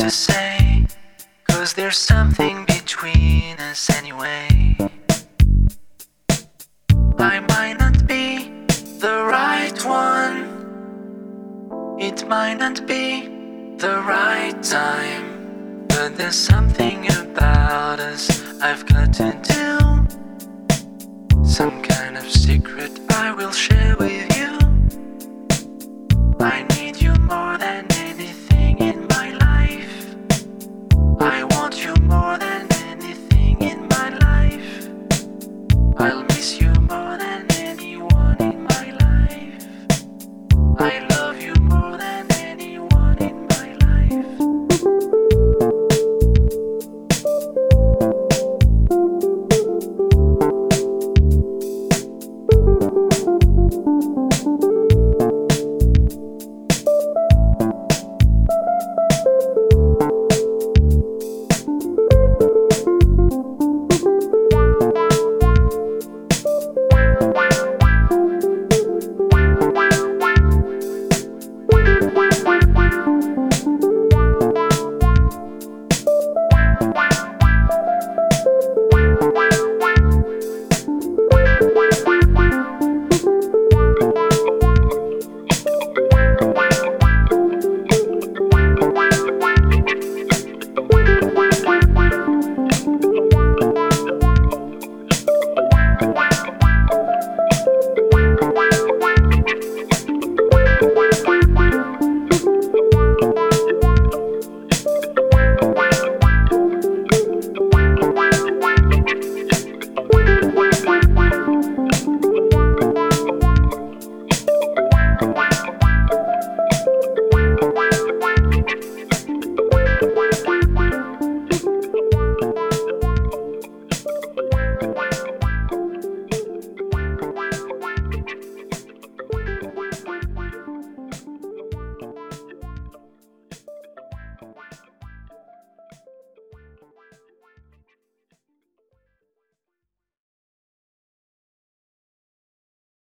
to say, 'cause there's something between us anyway. I might not be the right one, it might not be the right time, but there's something about us I've got to do. Some kind of secret I will share with you.